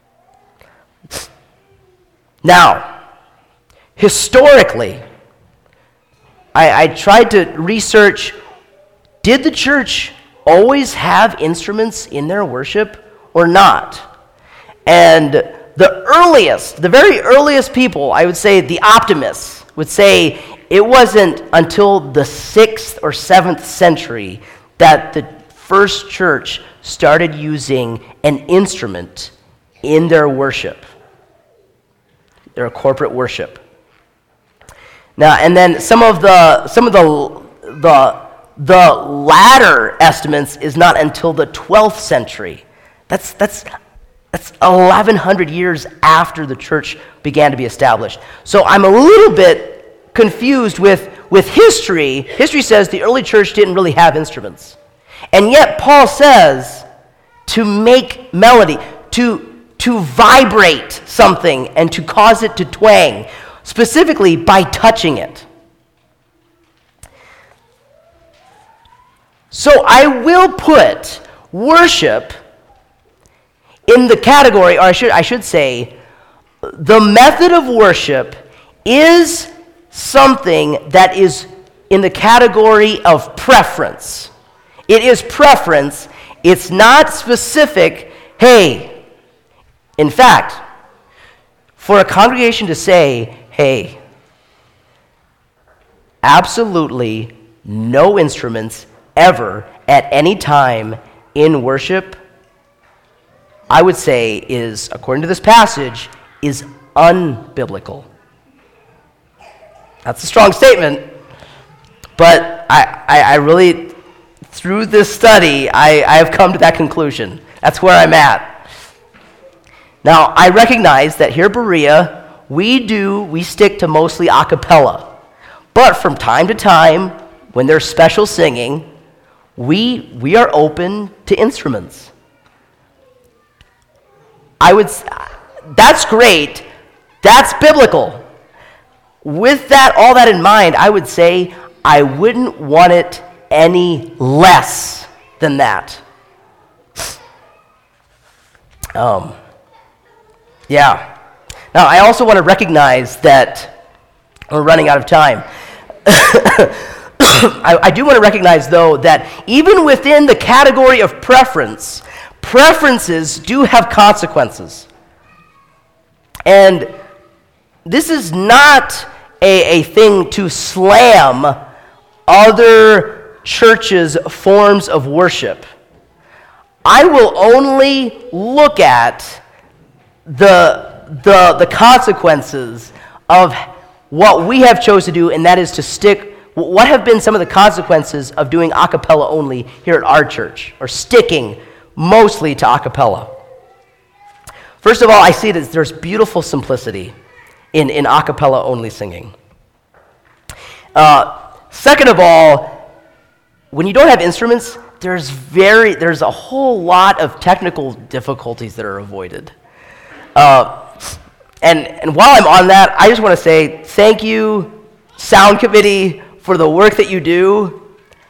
Now, historically, I, I tried to research, did the church always have instruments in their worship or not? And the earliest, the very earliest people, I would say the optimists, would say it wasn't until the sixth or seventh century that the first church started using an instrument in their worship, their corporate worship. Now, and then some of the some of the the the latter estimates is not until the twelfth century. That's that's that's eleven hundred years after the church began to be established. So I'm a little bit confused with, with history. History says the early church didn't really have instruments. And yet Paul says to make melody, to, to vibrate something and to cause it to twang, specifically by touching it. So I will put worship in the category, or I should, I should say, the method of worship is something that is in the category of preference. It is preference. It's not specific. Hey, in fact, for a congregation to say, hey, absolutely no instruments ever at any time in worship, I would say is, according to this passage, is unbiblical. That's a strong statement, but I, I, I really, through this study, I, I have come to that conclusion. That's where I'm at. Now, I recognize that here at Berea, we do, we stick to mostly a cappella. But from time to time, when there's special singing, we, we are open to instruments. I would, that's great. That's biblical. With that, all that in mind, I would say I wouldn't want it any less than that. Um, yeah. Now, I also want to recognize that we're running out of time. I, I do want to recognize, though, that even within the category of preference, preferences do have consequences. And this is not a, a thing to slam other churches' forms of worship. I will only look at the, the, the consequences of what we have chosen to do, and that is to stick. What have been some of the consequences of doing a cappella only here at our church, or sticking mostly to a cappella? First of all, I see that there's beautiful simplicity in, in a cappella only singing. Uh, second of all, when you don't have instruments, there's very there's a whole lot of technical difficulties that are avoided. Uh, and, and while I'm on that, I just want to say thank you, Sound Committee, for the work that you do.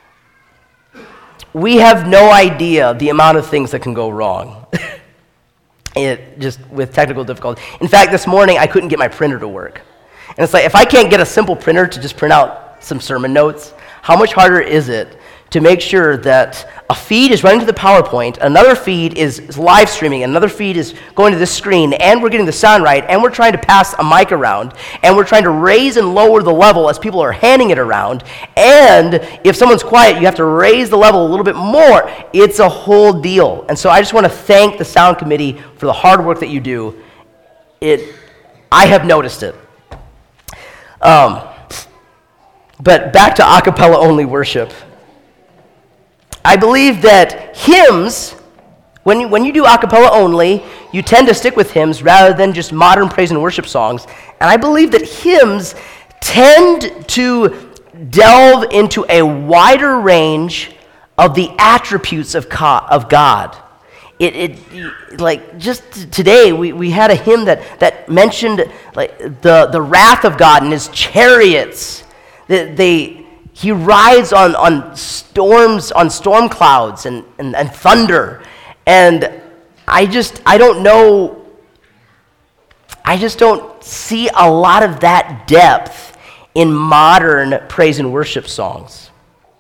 We have no idea the amount of things that can go wrong. It just with technical difficulty. In fact, this morning I couldn't get my printer to work. And it's like, if I can't get a simple printer to just print out some sermon notes, how much harder is it to make sure that a feed is running to the PowerPoint, another feed is, is live streaming, another feed is going to this screen, and we're getting the sound right, and we're trying to pass a mic around, and we're trying to raise and lower the level as people are handing it around, and if someone's quiet, you have to raise the level a little bit more. It's a whole deal. And so I just want to thank the Sound Committee for the hard work that you do. It, I have noticed it. Um, but back to a cappella only worship. I believe that hymns, when you, when you do a cappella only, you tend to stick with hymns rather than just modern praise and worship songs. And I believe that hymns tend to delve into a wider range of the attributes of God. It, it like just today we, we had a hymn that, that mentioned like the, the wrath of God and his chariots. That they He rides on, on storms, on storm clouds and, and, and thunder. And I just, I don't know, I just don't see a lot of that depth in modern praise and worship songs.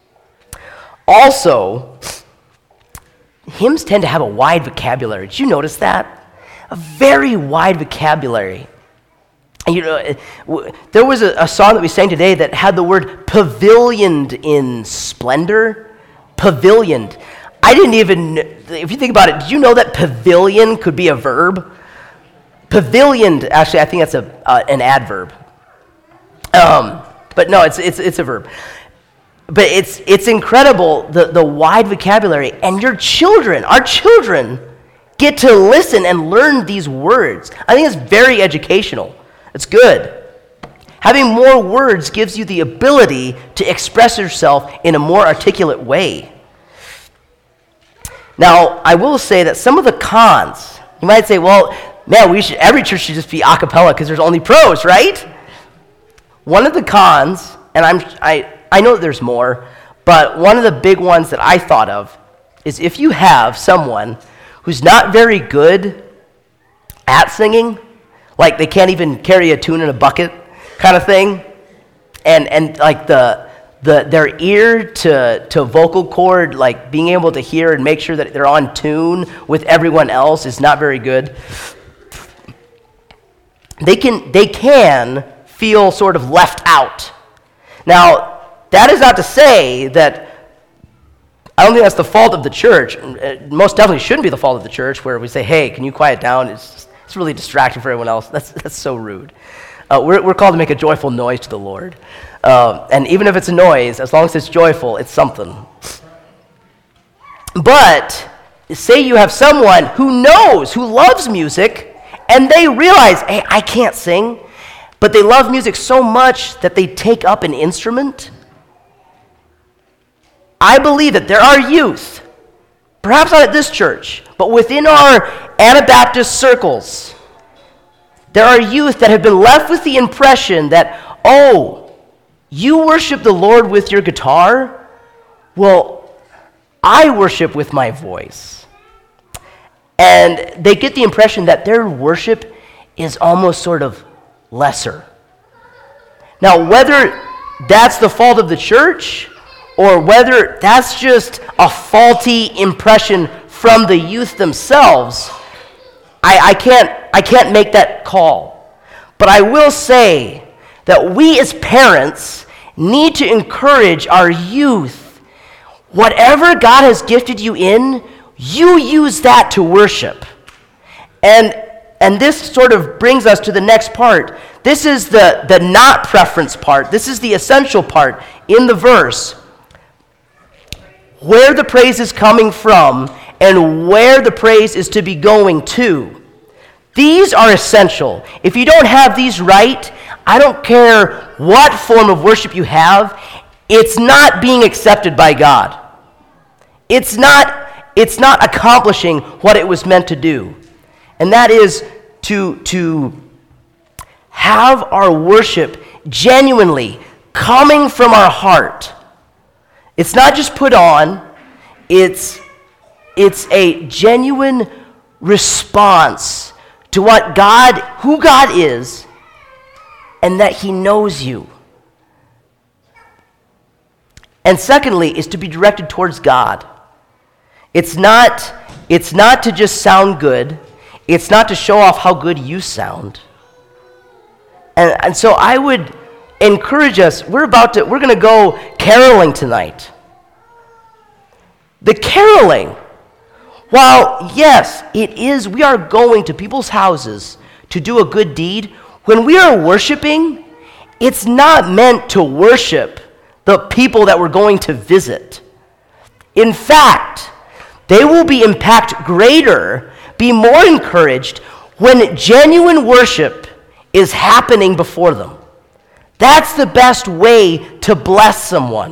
Also, hymns tend to have a wide vocabulary. Did you notice that? A very wide vocabulary. You know, there was a, a song that we sang today that had the word pavilioned in splendor. Pavilioned. I didn't even, if you think about it, did you know that pavilion could be a verb? Pavilioned, actually, I think that's a uh, an adverb. Um, but no, it's it's it's a verb. But it's it's incredible, the, the wide vocabulary. And your children, our children, get to listen and learn these words. I think it's very educational. It's good. Having more words gives you the ability to express yourself in a more articulate way. Now, I will say that some of the cons, you might say, well, man, we should, every church should just be a cappella because there's only pros, right? One of the cons, and I'm, I, I know that there's more, but one of the big ones that I thought of is if you have someone who's not very good at singing, like they can't even carry a tune in a bucket kind of thing, and and like the the their ear to to vocal cord, like being able to hear and make sure that they're on tune with everyone else is not very good. They can they can feel sort of left out. Now, that is not to say that I don't think that's the fault of the church. It most definitely shouldn't be the fault of the church where we say, hey, can you quiet down? It's, it's really distracting for everyone else. That's, that's so rude. Uh, we're, we're called to make a joyful noise to the Lord. Uh, and even if it's a noise, as long as it's joyful, it's something. But say you have someone who knows, who loves music, and they realize, hey, I can't sing, but they love music so much that they take up an instrument. I believe that there are youth, perhaps not at this church, but within our Anabaptist circles, there are youth that have been left with the impression that, oh, you worship the Lord with your guitar? Well, I worship with my voice. And they get the impression that their worship is almost sort of lesser. Now, whether that's the fault of the church or whether that's just a faulty impression from the youth themselves, I, I can't I can't make that call. But I will say that we as parents need to encourage our youth. Whatever God has gifted you in, you use that to worship. And and this sort of brings us to the next part. This is the, the not preference part. This is the essential part in the verse. Where the praise is coming from and where the praise is to be going to. These are essential. If you don't have these right, I don't care what form of worship you have, it's not being accepted by God. It's not, it's not accomplishing what it was meant to do. And that is to, to have our worship genuinely coming from our heart. It's not just put on, it's, it's a genuine response to what God, who God is, and that He knows you. And secondly, is to be directed towards God. It's not, it's not to just sound good. It's not to show off how good you sound. And, and so I would encourage us, we're about to, we're going to go caroling tonight. The caroling, while yes, it is, we are going to people's houses to do a good deed, when we are worshiping, it's not meant to worship the people that we're going to visit. In fact, they will be impact greater, be more encouraged when genuine worship is happening before them. That's the best way to bless someone.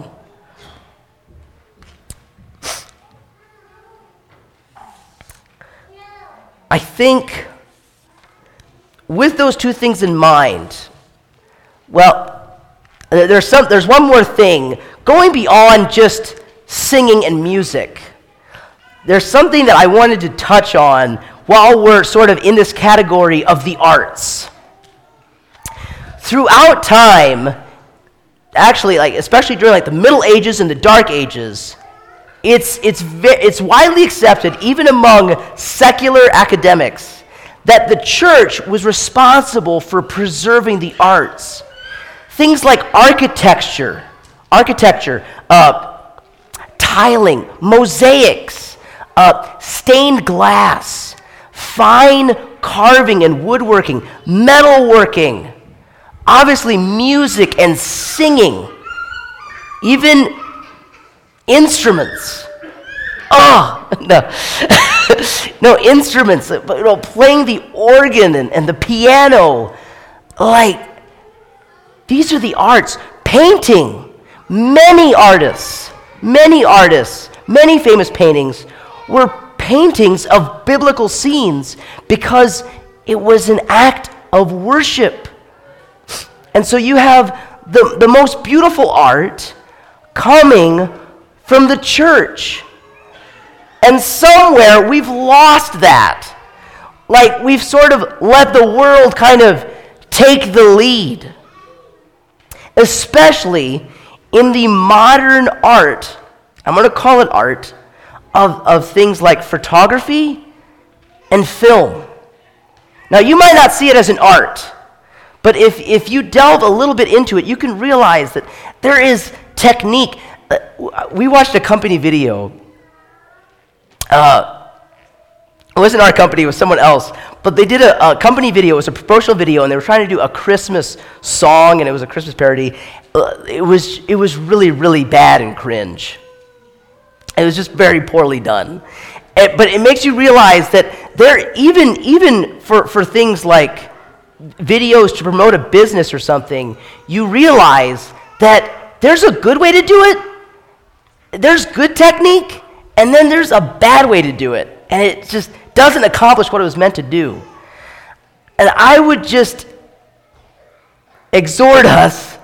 I think with those two things in mind, well, there's some, there's one more thing. Going beyond just singing and music, there's something that I wanted to touch on while we're sort of in this category of the arts. Throughout time, actually, like especially during like the Middle Ages and the Dark Ages, it's it's it's widely accepted, even among secular academics, that the church was responsible for preserving the arts. Things like architecture, architecture, uh, tiling, mosaics, uh, stained glass, fine carving and woodworking, metalworking, obviously music and singing, even instruments. Oh, no. No, instruments, but you know, playing the organ and, and the piano. Like, These are the arts. Painting. Many artists, many artists, many famous paintings were paintings of biblical scenes because it was an act of worship. And so you have the, the most beautiful art coming from the church. And somewhere we've lost that. Like we've sort of let the world kind of take the lead. Especially in the modern art, I'm going to call it art, of, of things like photography and film. Now, you might not see it as an art, but if, if you delve a little bit into it, you can realize that there is technique. Uh, we watched a company video. Uh, it wasn't our company, it was someone else. But they did a, a company video, it was a promotional video, and they were trying to do a Christmas song, and it was a Christmas parody. Uh, it was it was really, really bad and cringe. It was just very poorly done. It, but it makes you realize that there, even, even for, for things like videos to promote a business or something, you realize that there's a good way to do it, there's good technique, and then there's a bad way to do it. And it just doesn't accomplish what it was meant to do. And I would just exhort us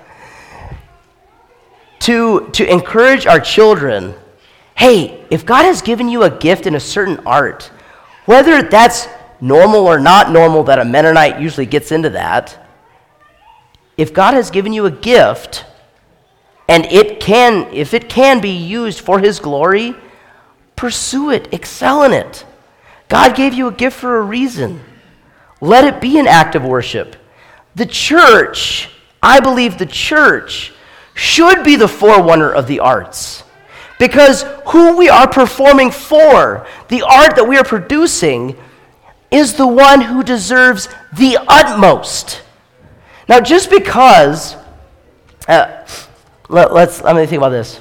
to, to encourage our children, hey, if God has given you a gift in a certain art, whether that's normal or not normal that a Mennonite usually gets into that, if God has given you a gift, and it can, if it can be used for His glory, pursue it, excel in it. God gave you a gift for a reason. Let it be an act of worship. The church, I believe the church, should be the forerunner of the arts. Because who we are performing for, the art that we are producing, is the one who deserves the utmost. Now, just because, uh, let, let's, let me think about this.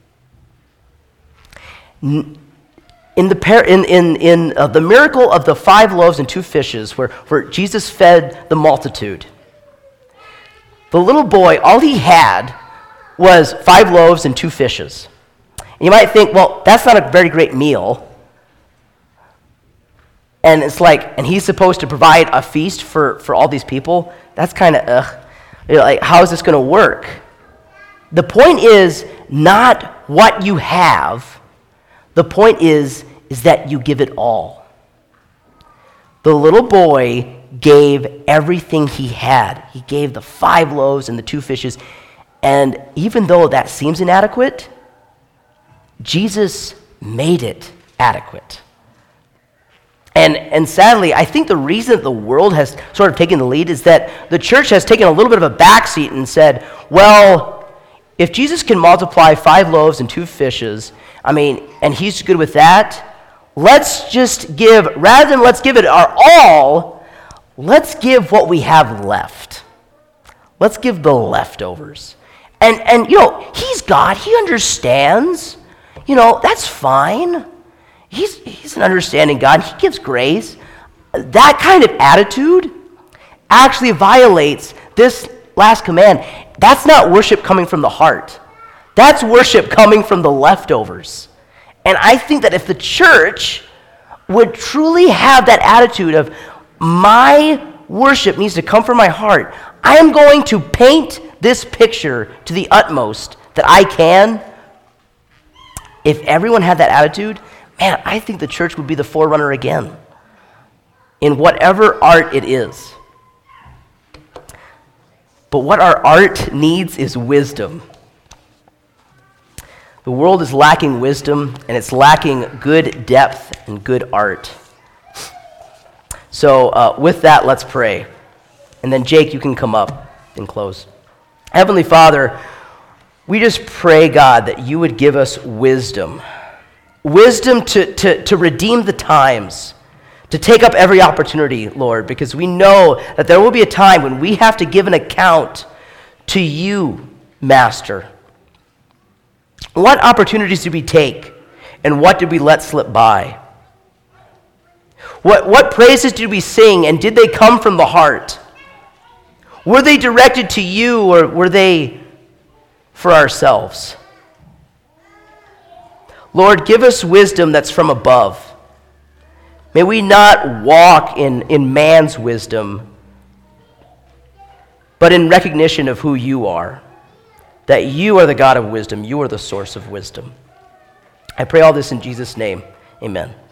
In the par- in in in uh, the miracle of the five loaves and two fishes, where, where Jesus fed the multitude, the little boy, all he had was five loaves and two fishes. And you might think, well, that's not a very great meal. And it's like, and he's supposed to provide a feast for, for all these people? That's kind of, ugh. You know, like, how is this going to work? The point is not what you have. The point is, is that you give it all. The little boy gave everything he had. He gave the five loaves and the two fishes. And even though that seems inadequate, Jesus made it adequate. And, and sadly, I think the reason that the world has sort of taken the lead is that the church has taken a little bit of a backseat and said, well, if Jesus can multiply five loaves and two fishes, I mean, and he's good with that, let's just give, rather than let's give it our all, let's give what we have left. Let's give the leftovers. And, and you know, he's God, he understands. You know, that's fine. He's, he's an understanding God. He gives grace. That kind of attitude actually violates this last command. That's not worship coming from the heart. That's worship coming from the leftovers. And I think that if the church would truly have that attitude of, my worship needs to come from my heart, I am going to paint this picture to the utmost that I can. If everyone had that attitude, man, I think the church would be the forerunner again in whatever art it is. But what our art needs is wisdom. The world is lacking wisdom, and it's lacking good depth and good art. So uh, with that, let's pray. And then Jake, you can come up and close. Heavenly Father, we just pray, God, that you would give us wisdom. Wisdom to, to, to redeem the times, to take up every opportunity, Lord, because we know that there will be a time when we have to give an account to you, Master. What opportunities did we take, and what did we let slip by? What, what praises did we sing, and did they come from the heart? Were they directed to you, or were they for ourselves? Lord, give us wisdom that's from above. May we not walk in, in man's wisdom, but in recognition of who you are, that you are the God of wisdom, you are the source of wisdom. I pray all this in Jesus' name. Amen.